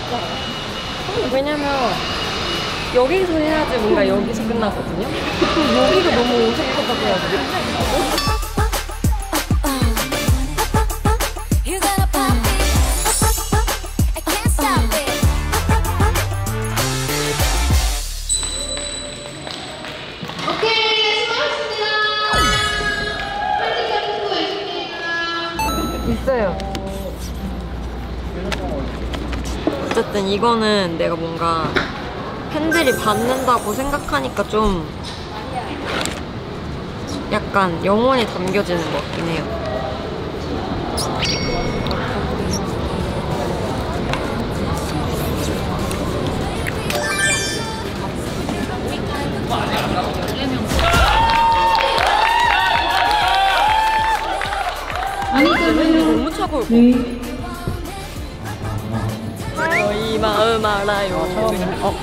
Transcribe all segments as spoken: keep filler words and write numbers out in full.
왜냐면 여기서 해야지 뭔가 여기서 끝나거든요. 여기가 너무 어색하다고요. 있어요. 어쨌든 이거는 내가 뭔가 팬들이 받는다고 생각하니까 좀 약간 영혼이 담겨지는 것 같긴 해요. 너무 차가울 것 같아. 저희 마음 알아요. 어.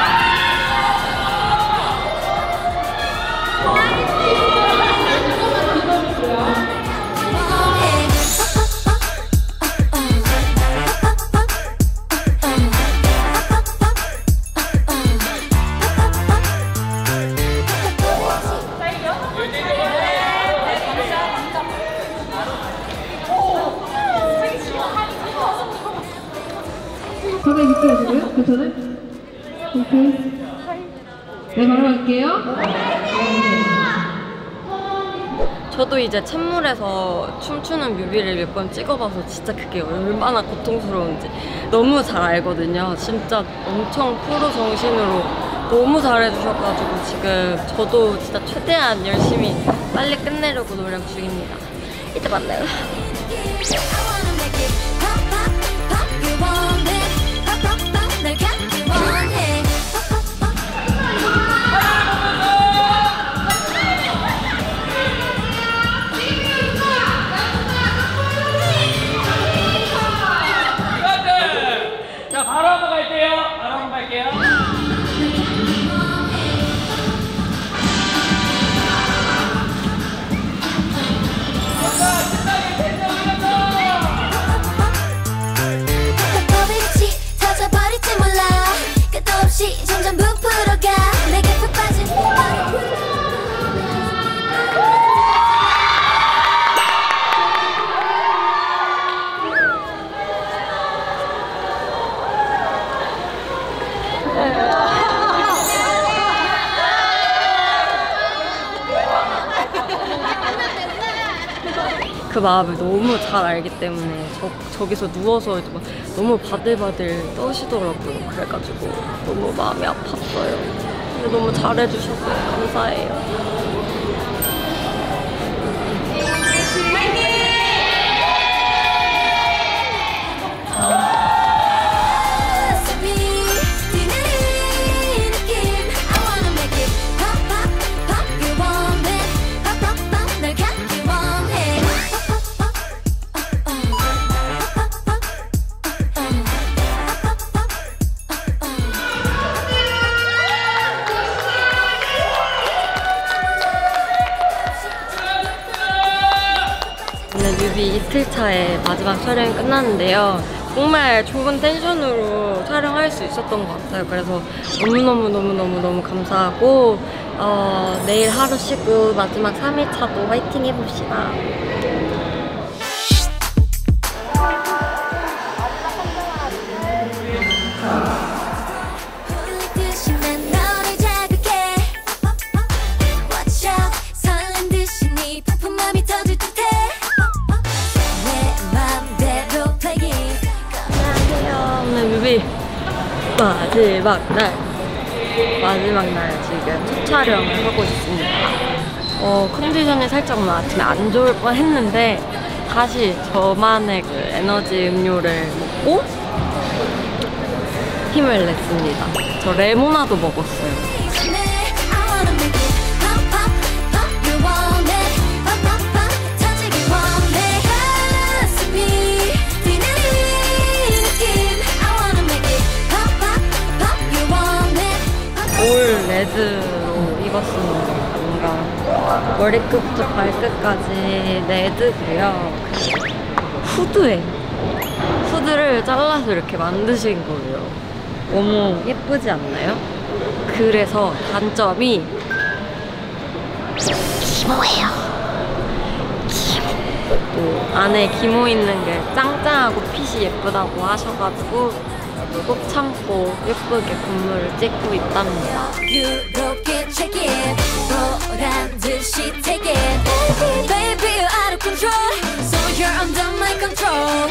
바닥에 미끄러지고요? 괜찮아요? 오케이. 네, 바로 갈게요. 저도 이제 찬물에서 춤추는 뮤비를 몇 번 찍어봐서 진짜 그게 얼마나 고통스러운지 너무 잘 알거든요. 진짜 엄청 프로 정신으로 너무 잘해주셔가지고 지금 저도 진짜 최대한 열심히 빨리 끝내려고 노력 중입니다. 이따 만나요. 자, 바로 한번 갈게요. 바로 한번 갈게요. 점점 부풀어가 내게 푹 빠진 그 마음을 너무 잘 알기 때문에 저, 저기서 누워서 막 너무 바들바들 떠시더라고요. 그래가지고 너무 마음이 아팠어요. 근데 너무 잘해주셔서 감사해요. 오늘 뮤비 이틀 차에 마지막 촬영이 끝났는데요. 정말 좋은 텐션으로 촬영할 수 있었던 것 같아요. 그래서 너무너무너무너무너무 감사하고 어, 내일 하루 쉬고 마지막 삼 일 차도 화이팅 해봅시다. 마지막 날 마지막 날 지금 첫 촬영을 하고 있습니다. 어, 컨디션이 살짝 오늘 아침에 안 좋을 뻔 했는데 다시 저만의 그 에너지 음료를 먹고 힘을 냈습니다. 저 레모나도 먹었어요. 올 레드로 입었습니다. 뭔가 머리끝부터 발끝까지 레드고요. 후드에 후드를 짜 잘라서 이렇게 만드신 거예요. 너무 예쁘지 않나요? 그래서 단점이 기모예요. 기모. 또 안에 기모 있는 게 짱짱하고 핏이 예쁘다고 하셔가지고 꼭 참고 예쁘게 군무를 찍고 있답니다. 유럽게 check it 보란 듯이 take it Baby you're out of control So you're under my control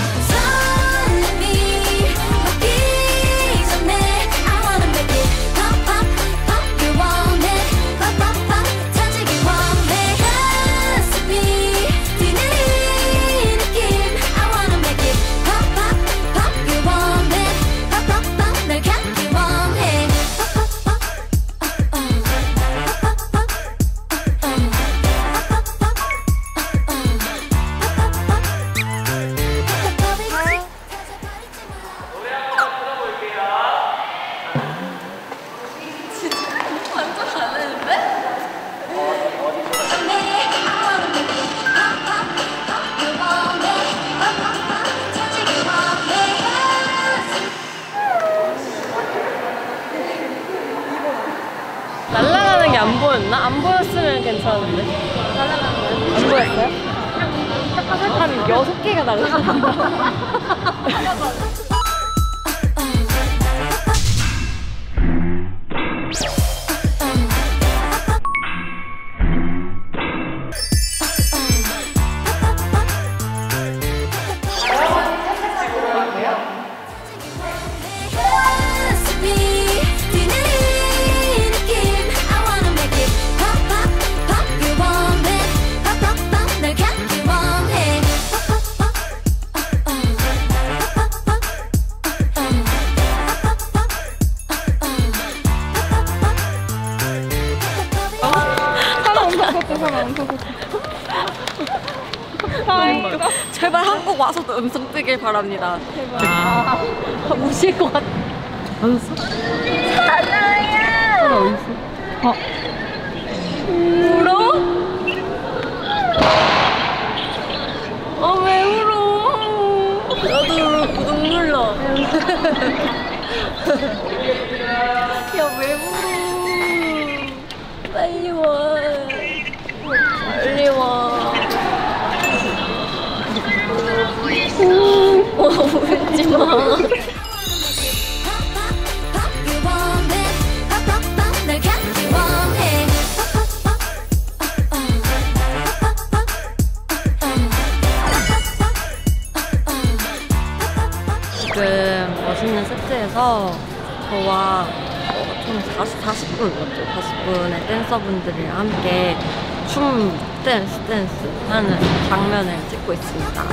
설렘이 오기 전에 I wanna make it pop pop pop you want it pop pop pop 터지기 원해 가슴이 뛰는 이 느낌 I wanna make it pop pop pop you want it pop pop pop 날 갖기 원해 pop pop pop 날아가는 게 안 보였나? 안 보였으면 괜찮은데. 날아가는 거요? 안 보였어요? 한 여섯 개가 날아갔나? 가슴이 뛰는 이 느낌 I wanna make it pop pop pop you want it pop pop pop 날 갖기 원해 pop pop 제발 한국 와서도 음성 뜨길 바랍니다. 제발. 아, 무시할 것 같아. 알았어? 사나야! 어딨어? 어. 울어? 아, 왜 울어? 나도 울어. 구독 눌러. 야, 왜 울어? 빨리 와. 빨리 와. 어, 울지 마. 지금 멋있는 세트에서 저와 어, 좀 사십, 사십 분 맞죠? 사십 분의 댄서분들이랑 함께 춤, 댄스, 댄스 하는 장면을 찍고 있습니다.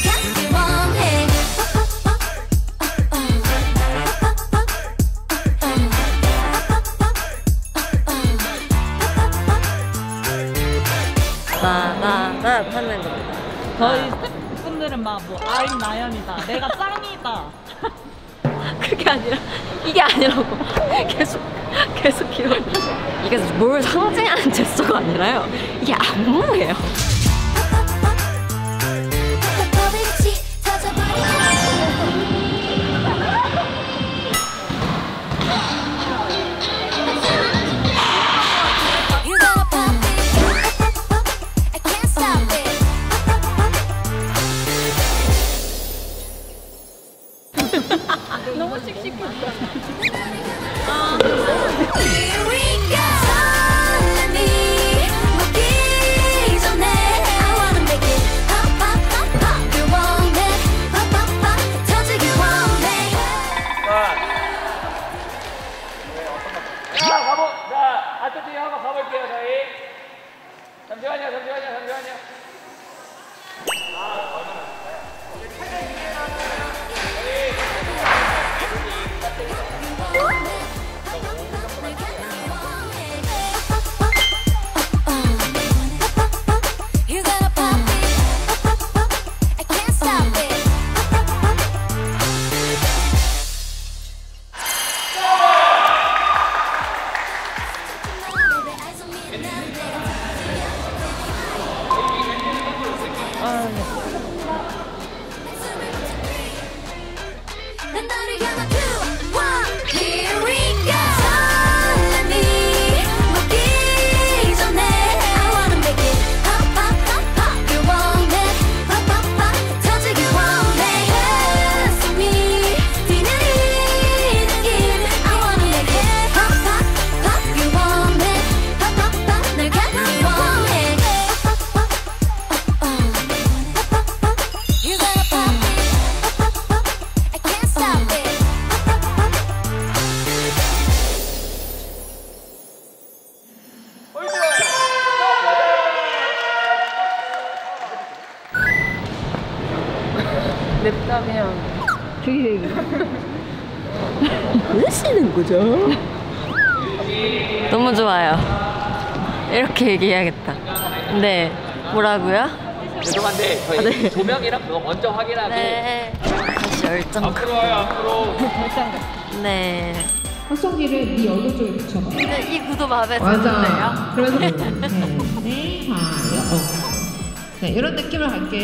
나나나 하는 겁니다. 저희 스태프분들은 막 뭐 아임 나연이다, 내가 짱이다. 그게 아니라 이게 아니라고 계속 계속 기억. 이게 뭘 상징하는 제스처가 아니라요. 이게 안무예요. 너무 씩씩해. 자, 가보, 자, 아트팀 한번 가볼게요, 저희. 잠시만요, 잠시만요, 잠시만요. 난 너를 향한 two, one, here we go. 설렘이 먹기 전에 I wanna make it pop, pop, pop, pop. You want it, pop, pop, pop. 터지길 원해. 가슴이 뛰는 이 느낌 I wanna make it pop, pop, pop. You want it, pop, pop, pop. 널 갖기 원해. Pop, pop, pop, oh, oh. Pop, pop, pop. You gotta pop it. Pop, pop, pop. I can't stop it. Pop, pop, pop. 냅다면 되게 너무 좋아요. 이렇게 얘기해야겠다. 네, 뭐라고요? 죄송한데 저희 아, 네. 조명이랑 그거 먼저 확인하고 네. 다시 열정. 앞으로 와요 앞으로. 네. 확성기를 네 얼굴 쪽에 붙여봐. 근데 이 구도 마음에 드는데요? 맞아. 그래서 네, 네, 하요. 어. 네, 이런 느낌으로 갈게요.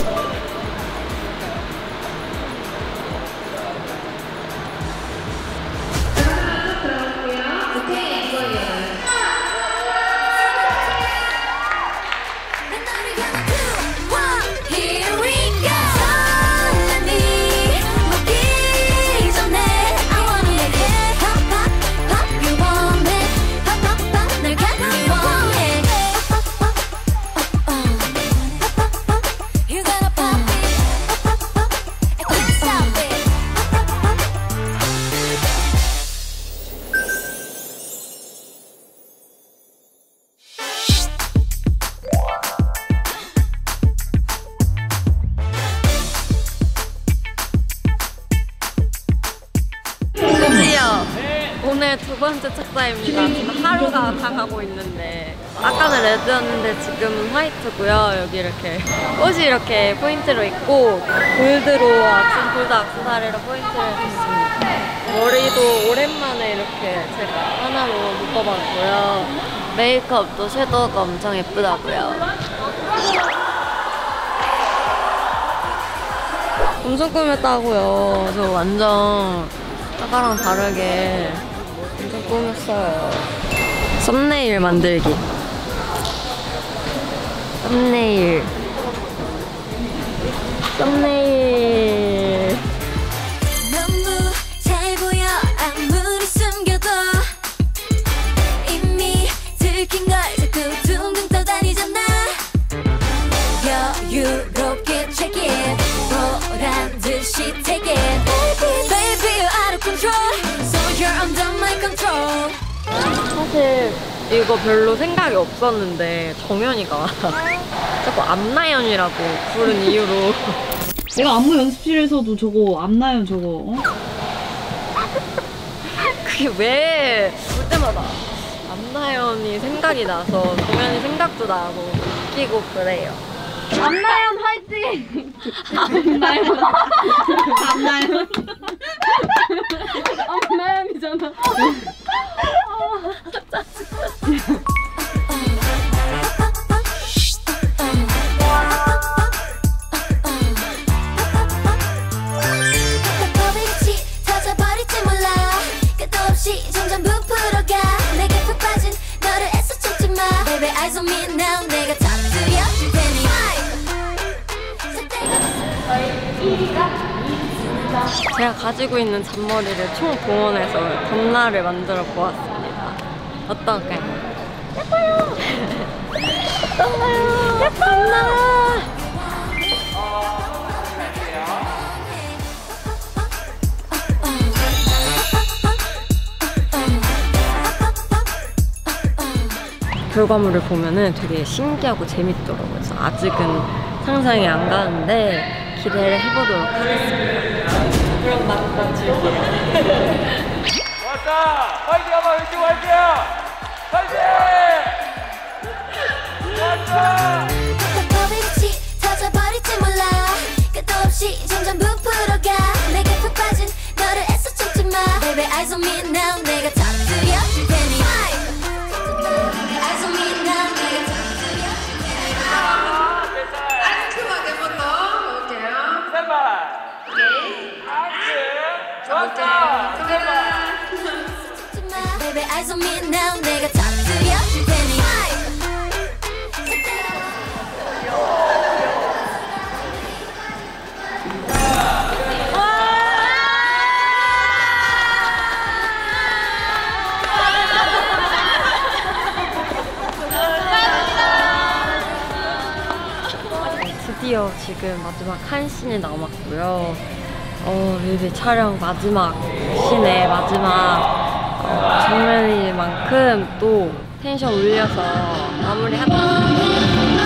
난 너를 향한 two, one, here we go. 설렘이 먹기 전에 I wanna make it pop, pop, pop. You want it, pop, pop, pop. 널 갖기 원해. Pop, pop, pop, oh, oh. Pop, pop, pop. You gotta pop it. Pop, pop, pop. I can't stop it. Pop, pop, pop. 드디어 오늘 두 번째 착사입니다. 지금 하루가 다 가고 있는데 아까는 레드였는데 지금은 화이트고요. 여기 이렇게 꽃이 이렇게 포인트로 있고 골드로 악센 골드 악세사리로 포인트를 줬습니다. 머리도 오랜만에 이렇게 제가 하나로 묶어봤고요. 메이크업도 섀도우가 엄청 예쁘다고요. 엄청 꾸몄다고요. 저 완전 아까랑 다르게 엄청 꾸몄어요. 썸네일 만들기. 썸네일. 썸네일. 너무 잘 보여 아무리 숨겨도 이미 들킨 걸 자꾸 둥둥 떠다니잖아. 여유롭게 check it 보란 듯이 take it Baby baby you're out of control So you're under my control. 사실 이거 별로 생각이 없었는데 정연이가 자꾸 앞나연이라고 부른 이유로 내가 안무 연습실에서도 저거 앞나연 저거 어? 그게 왜 볼 때마다 앞나연이 생각이 나서 정연이 생각도 나고 웃기고 그래요. 앞나연 화이팅! 앞나연 앞나연 앞나연이잖아. 버릇이 터져버릴지 몰라. 끝도 없이 점점 부풀어가. 내게 푹 빠진 너를 애써 찾지 마. Baby eyes on me now. 내가 터뜨려줄 테니. 제가 가지고 있는 잔머리를 총 동원해서 덤나를 만들어 보았습니다. 어떨까요? 예뻐요! 예뻐요! 예뻐요! 결과물을 보면은 되게 신기하고 재밌더라고요. 그래서 아직은 상상이 안 가는데 기대를 해보도록 하겠습니다. 그럼 마음껏 즐기요. 왔다! 화이팅 한번 외치고 갈게요! 화이팅! 왔다! 버릇이 터져버릴지 몰라. 끝도 없이 점점 부풀어가. 내게 푹 빠진 너를 애써 찾지 마. Baby eyes on me now. 내가 터뜨려줄 테니. Eyes on me now. 내가 터뜨려줄 테니. 깔끔하게 한번 더 가볼게요. 셋발! 오케이! 액션! Baby, eyes on me now. 내가 터뜨려줄 테니. 드디어 지금 마지막 한 씬이 남았고요. 어, 뮤비 촬영 마지막 씬의 마지막 어, 장면인 만큼 또 텐션 올려서 마무리하다.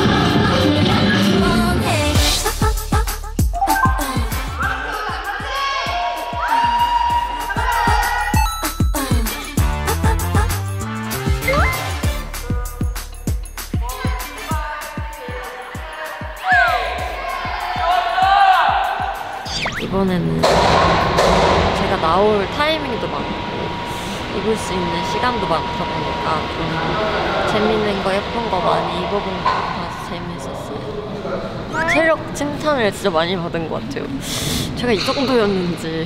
이번에는 제가 나올 타이밍도 많고 입을 수 있는 시간도 많다 보니까 좀 재밌는 거 예쁜 거 많이 입어본 것 같아서 재밌었어요. 체력 칭찬을 진짜 많이 받은 것 같아요. 제가 이 정도였는지.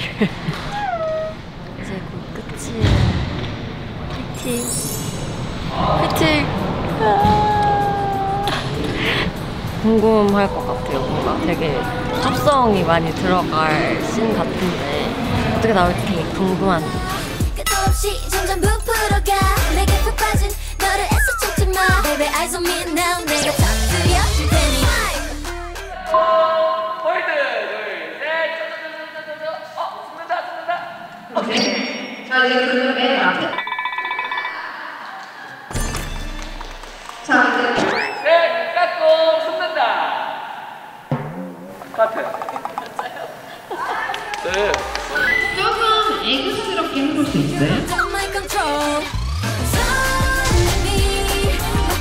이제 곧 끝이에요. 파이팅. 파이팅. 궁금할 것 같아요. 뭔가 되게 합성이 많이 들어갈 씬 같은데 어떻게 나올지 되게 궁금한데. 끝도 없이 점점 부풀어가 내게 푹 빠진 너를 애써 찾지 마. Baby, eyes on me now. 내가 터뜨려줄 테니. 포인트 둘셋 어 숨는다 숨는다. 오케이. 자, 이제 그 맨 앞에. 자, 이제. 셋 깎고 숨는다. 카트. 네. 조금 애교스럽게 해볼 수 있어요? Don't mind control. Suddenly,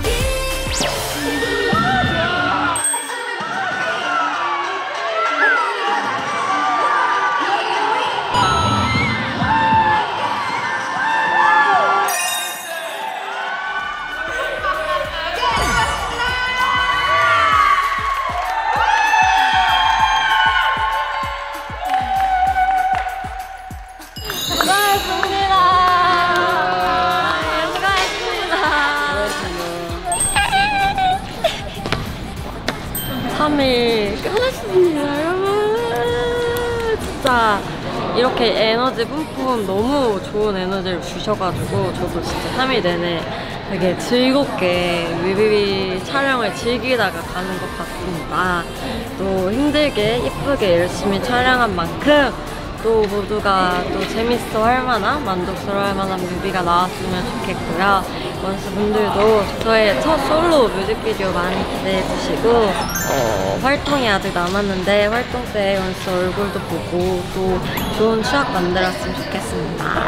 삼 일 끝났습니다, 여러분. 진짜 이렇게 에너지 뿜뿜 너무 좋은 에너지를 주셔가지고 저도 진짜 삼 일 내내 되게 즐겁게 뮤비 촬영을 즐기다가 가는 것 같습니다. 또 힘들게 예쁘게 열심히 촬영한 만큼 또 모두가 또 재밌어 할 만한, 만족스러워 할 만한 뮤비가 나왔으면 좋겠고요. 원수분들도 저의 첫 솔로 뮤직비디오 많이 기대해주시고 어, 활동이 아직 남았는데 활동 때 원수 얼굴도 보고 또 좋은 추억 만들었으면 좋겠습니다.